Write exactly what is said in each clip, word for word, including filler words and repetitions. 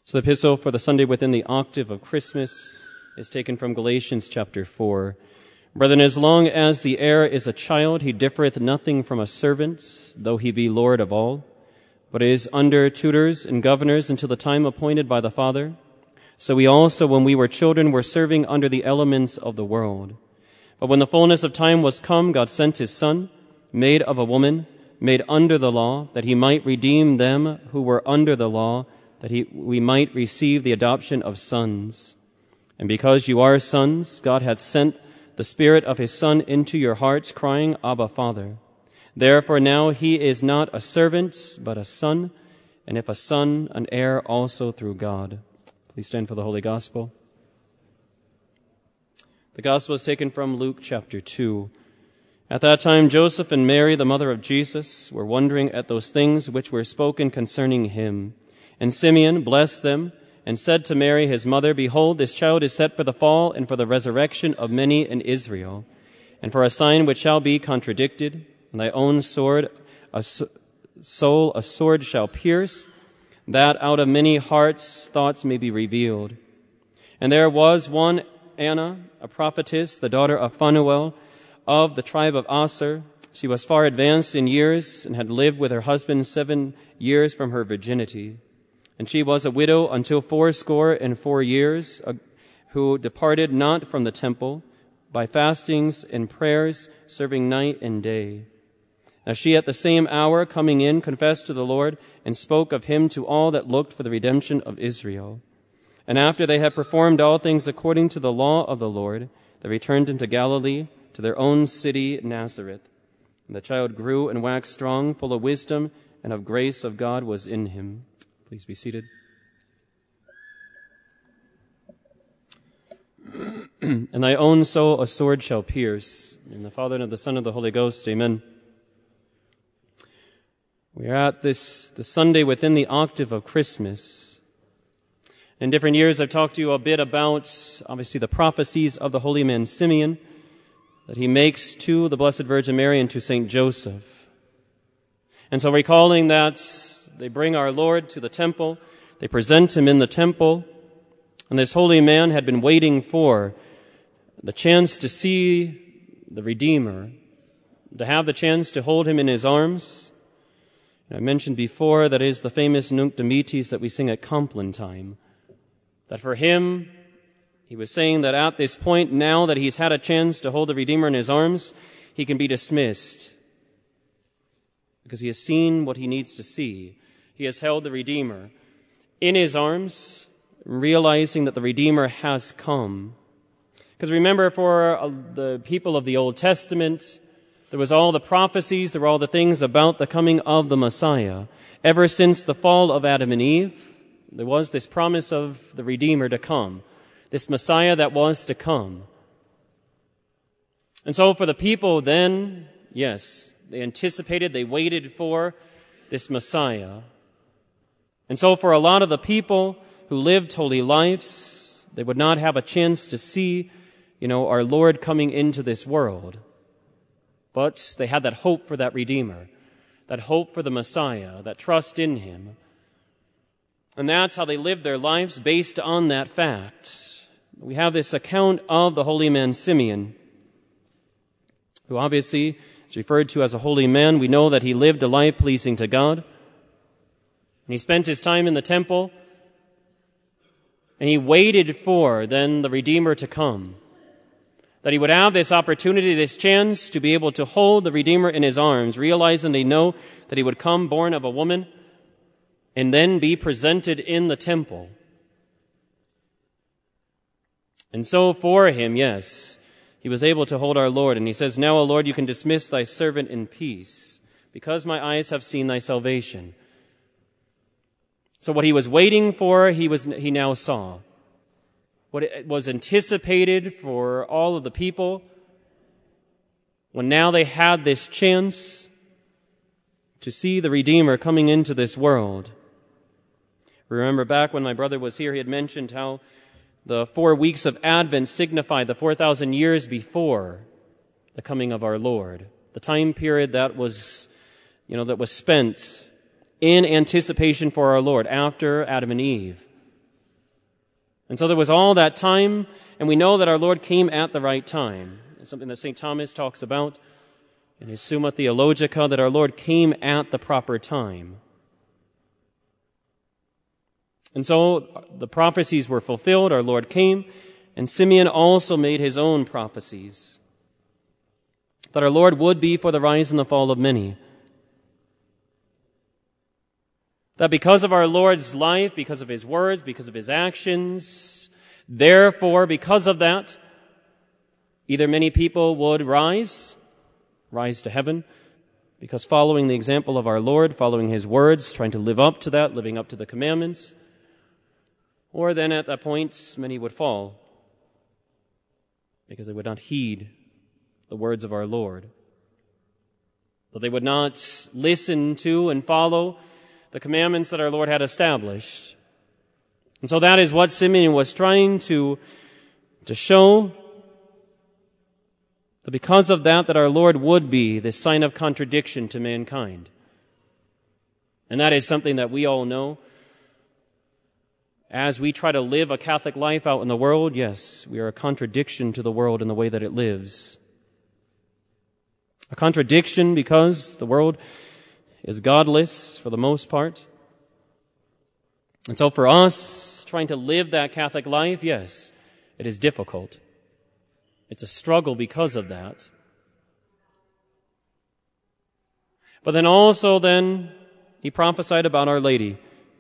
So the epistle for the Sunday within the octave of Christmas is taken from Galatians chapter four. Brethren, as long as the heir is a child, he differeth nothing from a servant, though he be Lord of all, but is under tutors and governors until the time appointed by the Father. So we also, when we were children, were serving under the elements of the world. But when the fullness of time was come, God sent his Son, made of a woman, made under the law, that he might redeem them who were under the law, that he, we might receive the adoption of sons. And because you are sons, God hath sent the Spirit of his Son into your hearts, crying, Abba, Father. Therefore now he is not a servant, but a son, and if a son, an heir also through God. Please stand for the Holy Gospel. The Gospel is taken from Luke chapter two. At that time Joseph and Mary, the mother of Jesus, were wondering at those things which were spoken concerning him. And Simeon blessed them, and said to Mary his mother, Behold, this child is set for the fall and for the resurrection of many in Israel, and for a sign which shall be contradicted, and thy own sword, a soul a sword shall pierce, that out of many hearts thoughts may be revealed. And there was one Anna, a prophetess, the daughter of Phanuel, of the tribe of Aser. She was far advanced in years, and had lived with her husband seven years from her virginity. And she was a widow until fourscore and four years, uh, who departed not from the temple, by fastings and prayers, serving night and day. Now she at the same hour, coming in, confessed to the Lord, and spoke of him to all that looked for the redemption of Israel. And after they had performed all things according to the law of the Lord, they returned into Galilee, to their own city Nazareth. And the child grew and waxed strong, full of wisdom, and of grace of God was in him. Please be seated. And thy own soul a sword shall pierce. In the Father, and of the Son, and of the Holy Ghost. Amen. We are at this, the Sunday within the octave of Christmas. In different years, I've talked to you a bit about, obviously, the prophecies of the holy man Simeon that he makes to the Blessed Virgin Mary and to Saint Joseph. And so recalling that they bring our Lord to the temple, they present him in the temple, and this holy man had been waiting for the chance to see the Redeemer, to have the chance to hold him in his arms. And I mentioned before that is the famous Nunc Dimittis that we sing at Compline time. That for him, he was saying that at this point, now that he's had a chance to hold the Redeemer in his arms, he can be dismissed, because he has seen what he needs to see. He has held the Redeemer in his arms, realizing that the Redeemer has come. Because remember, for uh, the people of the Old Testament, there was all the prophecies, there were all the things about the coming of the Messiah. Ever since the fall of Adam and Eve, there was this promise of the Redeemer to come, this Messiah that was to come. And so for the people then, yes, they anticipated, they waited for this Messiah. And so for a lot of the people who lived holy lives, they would not have a chance to see, you know, our Lord coming into this world. But they had that hope for that Redeemer, that hope for the Messiah, that trust in him. And that's how they lived their lives based on that fact. We have this account of the holy man Simeon, who obviously is referred to as a holy man. We know that he lived a life pleasing to God. And he spent his time in the temple, and he waited for then the Redeemer to come. That he would have this opportunity, this chance to be able to hold the Redeemer in his arms, realizing they know that he would come born of a woman and then be presented in the temple. And so for him, yes, he was able to hold our Lord. And he says, Now, O Lord, you can dismiss thy servant in peace, because my eyes have seen thy salvation. So what he was waiting for, he was he now saw. What it was anticipated for all of the people, when now they had this chance to see the Redeemer coming into this world. Remember back when my brother was here, he had mentioned how the four weeks of Advent signified the four thousand years before the coming of our Lord. The time period that was, you know, that was spent in anticipation for our Lord after Adam and Eve. And so there was all that time, and we know that our Lord came at the right time. It's something that Saint Thomas talks about in his Summa Theologica, that our Lord came at the proper time. And so the prophecies were fulfilled, our Lord came, and Simeon also made his own prophecies, that our Lord would be for the rise and the fall of many. That because of our Lord's life, because of his words, because of his actions, therefore, because of that, either many people would rise, rise to heaven, because following the example of our Lord, following his words, trying to live up to that, living up to the commandments, or then at that point, many would fall, because they would not heed the words of our Lord. That they would not listen to and follow the commandments that our Lord had established. And so that is what Simeon was trying to, to show, that because of that, that our Lord would be this sign of contradiction to mankind. And that is something that we all know. As we try to live a Catholic life out in the world, yes, we are a contradiction to the world in the way that it lives. A contradiction because the world is godless for the most part. And so for us, trying to live that Catholic life, yes, it is difficult. It's a struggle because of that. But then also then, he prophesied about Our Lady.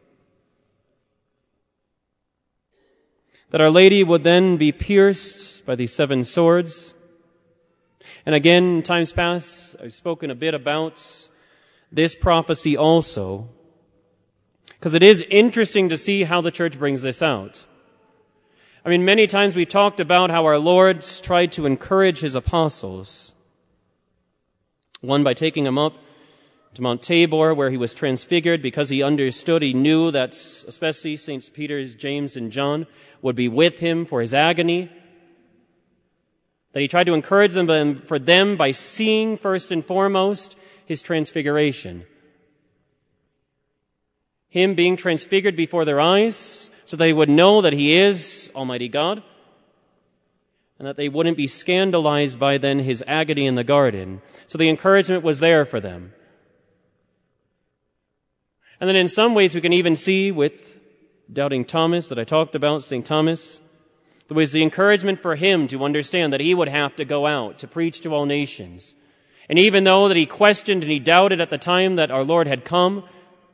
That Our Lady would then be pierced by these seven swords. And again, in times past, I've spoken a bit about this prophecy also, because it is interesting to see how the church brings this out. I mean, many times we talked about how our Lord tried to encourage his apostles. One, by taking them up to Mount Tabor, where he was transfigured, because he understood, he knew that especially Saints Peter, James, and John would be with him for his agony. That he tried to encourage them for them by seeing first and foremost his transfiguration. Him being transfigured before their eyes so they would know that he is Almighty God, and that they wouldn't be scandalized by then his agony in the garden. So the encouragement was there for them. And then in some ways we can even see with doubting Thomas that I talked about, Saint Thomas, there was the encouragement for him to understand that he would have to go out to preach to all nations. And even though that he questioned and he doubted at the time that our Lord had come,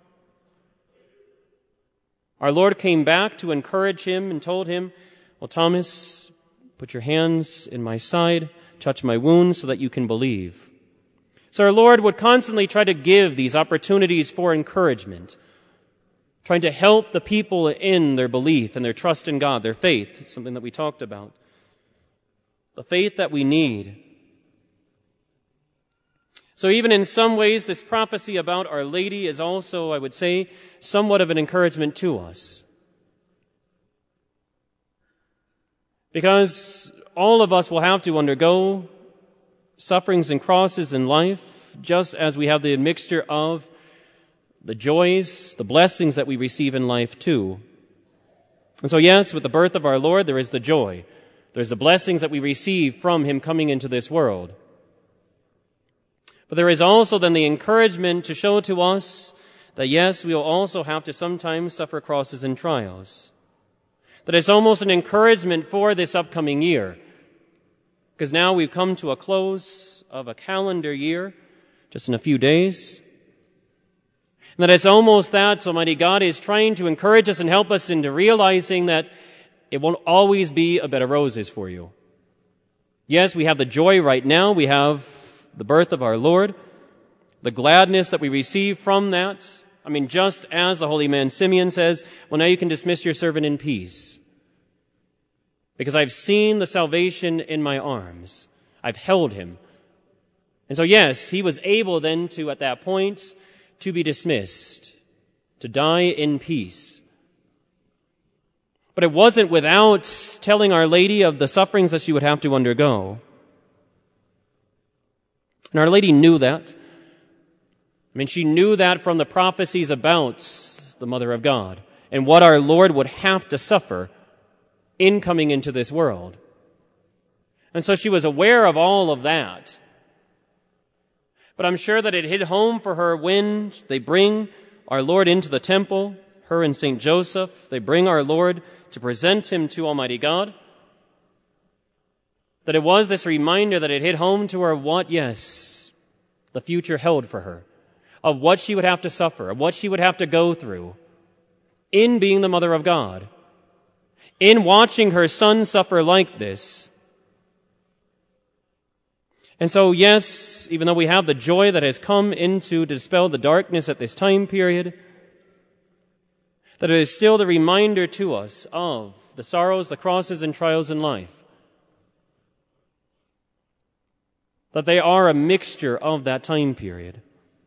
our Lord came back to encourage him and told him, well, Thomas, put your hands in my side, touch my wounds so that you can believe. So our Lord would constantly try to give these opportunities for encouragement, trying to help the people in their belief and their trust in God, their faith, something that we talked about. The faith that we need. So even in some ways, this prophecy about Our Lady is also, I would say, somewhat of an encouragement to us. Because all of us will have to undergo sufferings and crosses in life, just as we have the mixture of the joys, the blessings that we receive in life too. And so yes, with the birth of our Lord, there is the joy. There's the blessings that we receive from him coming into this world. But there is also then the encouragement to show to us that yes, we will also have to sometimes suffer crosses and trials. That it's almost an encouragement for this upcoming year. Because now we've come to a close of a calendar year, just in a few days. And that it's almost that Almighty God is trying to encourage us and help us into realizing that it won't always be a bed of roses for you. Yes, we have the joy right now. We have the birth of our Lord, the gladness that we receive from that. I mean, just as the holy man Simeon says, well, now you can dismiss your servant in peace. Because I've seen the salvation in my arms. I've held him. And so, yes, he was able then to, at that point, to be dismissed, to die in peace. But it wasn't without telling Our Lady of the sufferings that she would have to undergo. And Our Lady knew that. I mean, she knew that from the prophecies about the Mother of God and what our Lord would have to suffer in coming into this world. And so she was aware of all of that. But I'm sure that it hit home for her when they bring our Lord into the temple, her and Saint Joseph. They bring our Lord to present him to Almighty God. That it was this reminder that it hit home to her what, yes, the future held for her, of what she would have to suffer, of what she would have to go through in being the mother of God, in watching her son suffer like this. And so, yes, even though we have the joy that has come in to dispel the darkness at this time period, that it is still the reminder to us of the sorrows, the crosses, and trials in life. That they are a mixture of that time period.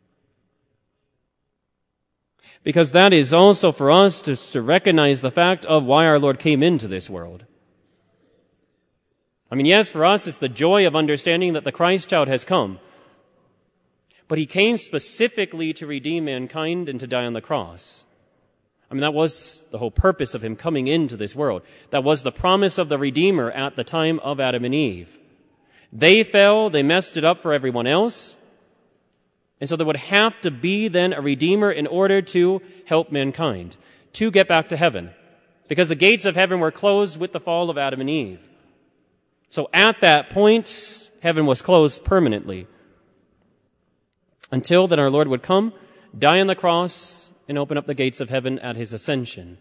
Because that is also for us to, to recognize the fact of why our Lord came into this world. I mean, yes, for us it's the joy of understanding that the Christ child has come. But he came specifically to redeem mankind and to die on the cross. I mean, that was the whole purpose of him coming into this world. That was the promise of the Redeemer at the time of Adam and Eve. They fell, they messed it up for everyone else. And so there would have to be then a Redeemer in order to help mankind, to get back to heaven. Because the gates of heaven were closed with the fall of Adam and Eve. So at that point, heaven was closed permanently. Until then our Lord would come, die on the cross, and open up the gates of heaven at his ascension.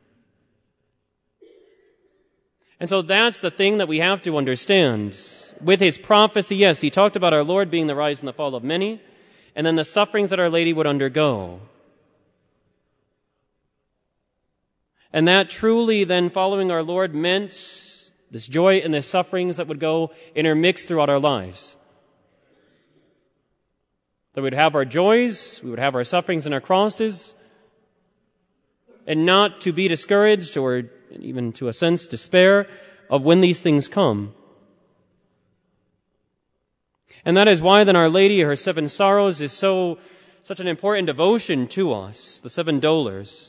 And so that's the thing that we have to understand. With his prophecy, yes, he talked about our Lord being the rise and the fall of many, and then the sufferings that Our Lady would undergo. And that truly then following our Lord meant this joy and the sufferings that would go intermixed throughout our lives. That we would have our joys, we would have our sufferings and our crosses, and not to be discouraged or even to a sense despair of when these things come. And that is why then Our Lady, her seven sorrows, is so such an important devotion to us, the seven dolors.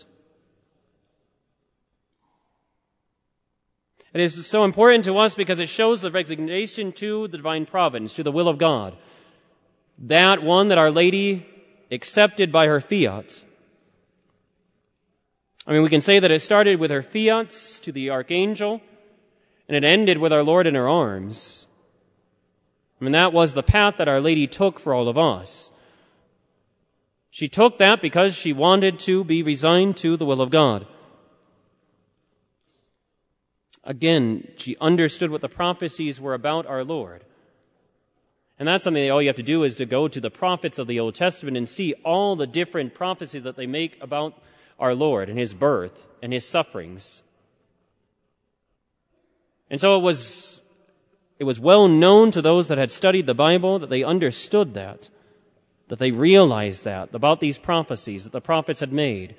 It is so important to us because it shows the resignation to the divine providence, to the will of God. That one that Our Lady accepted by her fiat. I mean, we can say that it started with her fiats to the archangel, and it ended with our Lord in her arms. I mean, that was the path that Our Lady took for all of us. She took that because she wanted to be resigned to the will of God. Again, she understood what the prophecies were about our Lord. And that's something that all you have to do is to go to the prophets of the Old Testament and see all the different prophecies that they make about our Lord and his birth and his sufferings. And so it was, it was well known to those that had studied the Bible that they understood that, that they realized that about these prophecies that the prophets had made.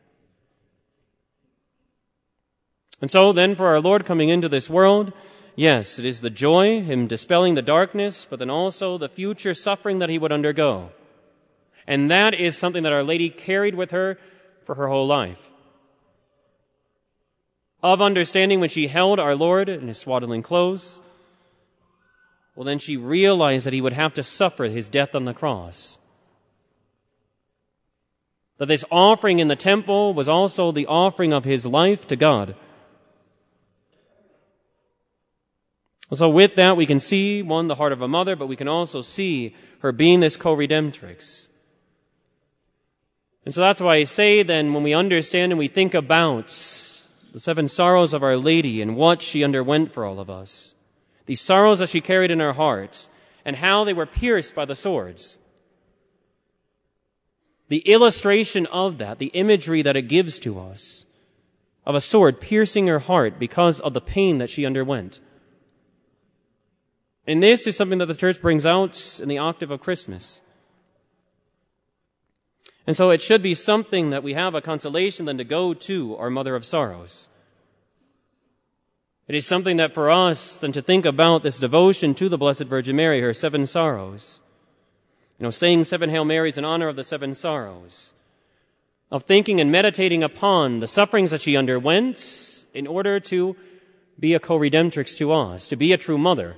And so then for our Lord coming into this world, yes, it is the joy, him dispelling the darkness, but then also the future suffering that he would undergo. And that is something that Our Lady carried with her for her whole life. Of understanding when she held our Lord in his swaddling clothes, well, then she realized that he would have to suffer his death on the cross. That this offering in the temple was also the offering of his life to God. So with that, we can see, one, the heart of a mother, but we can also see her being this co-redemptrix. And so that's why I say then, when we understand and we think about the seven sorrows of Our Lady and what she underwent for all of us, these sorrows that she carried in her heart, and how they were pierced by the swords, the illustration of that, the imagery that it gives to us, of a sword piercing her heart because of the pain that she underwent. And this is something that the Church brings out in the octave of Christmas. And so it should be something that we have a consolation then to go to our Mother of Sorrows. It is something that for us then to think about this devotion to the Blessed Virgin Mary, her seven sorrows. You know, saying seven Hail Marys in honor of the seven sorrows. Of thinking and meditating upon the sufferings that she underwent in order to be a co-redemptrix to us, to be a true mother.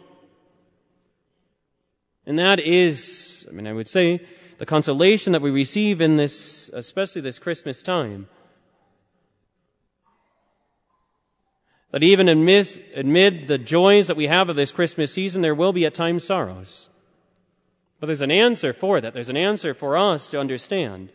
And that is, I mean, I would say, the consolation that we receive in this, especially this Christmas time. That even amid, amid the joys that we have of this Christmas season, there will be at times sorrows. But there's an answer for that. There's an answer for us to understand.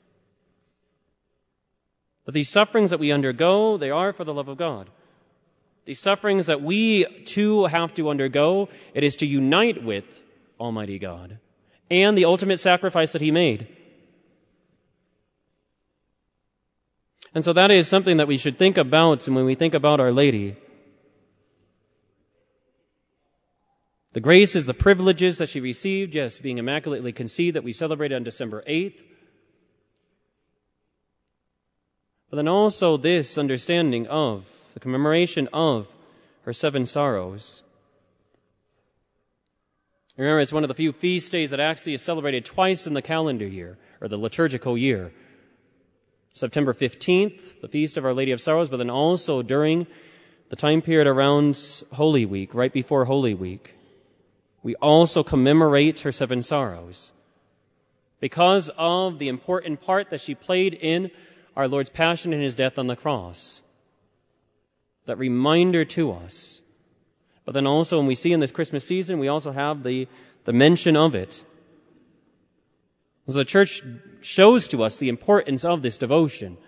But these sufferings that we undergo, they are for the love of God. These sufferings that we too have to undergo, it is to unite with Almighty God and the ultimate sacrifice that He made. And so that is something that we should think about when we think about Our Lady. The graces, the privileges that she received, yes, being immaculately conceived that we celebrate on December eighth. But then also this understanding of the commemoration of her seven sorrows. Remember, it's one of the few feast days that actually is celebrated twice in the calendar year, or the liturgical year. September fifteenth, the Feast of Our Lady of Sorrows, but then also during the time period around Holy Week, right before Holy Week. We also commemorate her seven sorrows because of the important part that she played in our Lord's passion and His death on the cross. That reminder to us. But then also when we see in this Christmas season, we also have the, the mention of it. So the Church shows to us the importance of this devotion.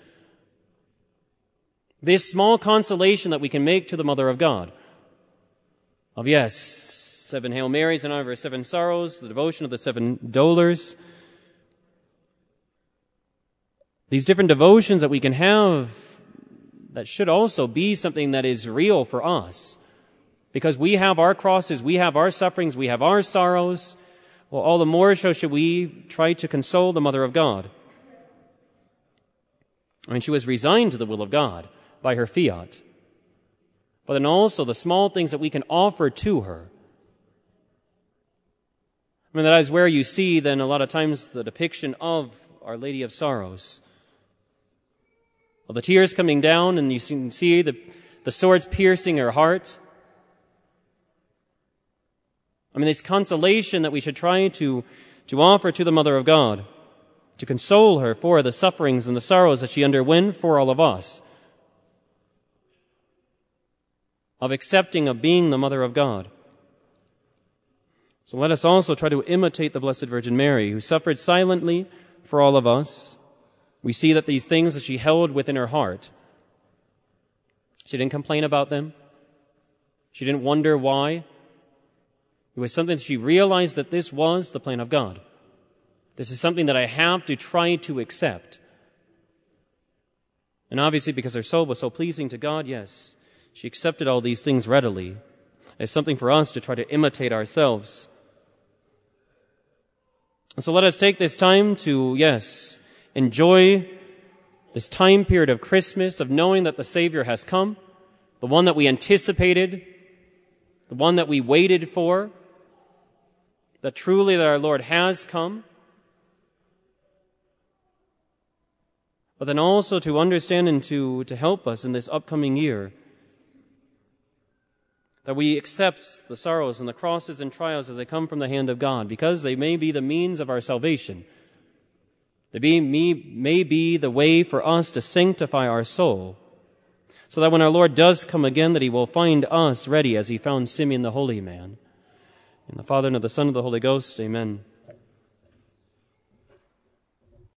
This small consolation that we can make to the Mother of God. Of yes, seven Hail Marys in honor of her seven sorrows, the devotion of the seven dolors. These different devotions that we can have, that should also be something that is real for us. Because we have our crosses, we have our sufferings, we have our sorrows. Well, all the more so should we try to console the Mother of God. I mean, she was resigned to the will of God by her fiat. But then also the small things that we can offer to her. I mean, that is where you see then a lot of times the depiction of Our Lady of Sorrows. Well, the tears coming down, and you can see the, the swords piercing her heart. I mean, this consolation that we should try to, to offer to the Mother of God, to console her for the sufferings and the sorrows that she underwent for all of us, of accepting of being the Mother of God. So let us also try to imitate the Blessed Virgin Mary, who suffered silently for all of us. We see that these things that she held within her heart, she didn't complain about them. She didn't wonder why. It was something that she realized that this was the plan of God. This is something that I have to try to accept. And obviously, because her soul was so pleasing to God, yes, she accepted all these things readily. It's something for us to try to imitate ourselves. And so let us take this time to, yes, enjoy this time period of Christmas, of knowing that the Savior has come, the one that we anticipated, the one that we waited for, that truly that our Lord has come. But then also to understand and to, to help us in this upcoming year, that we accept the sorrows and the crosses and trials as they come from the hand of God, because they may be the means of our salvation. They be, may, may be the way for us to sanctify our soul, so that when our Lord does come again, that He will find us ready as He found Simeon the holy man. In the Father, and of the Son, and of the Holy Ghost, amen.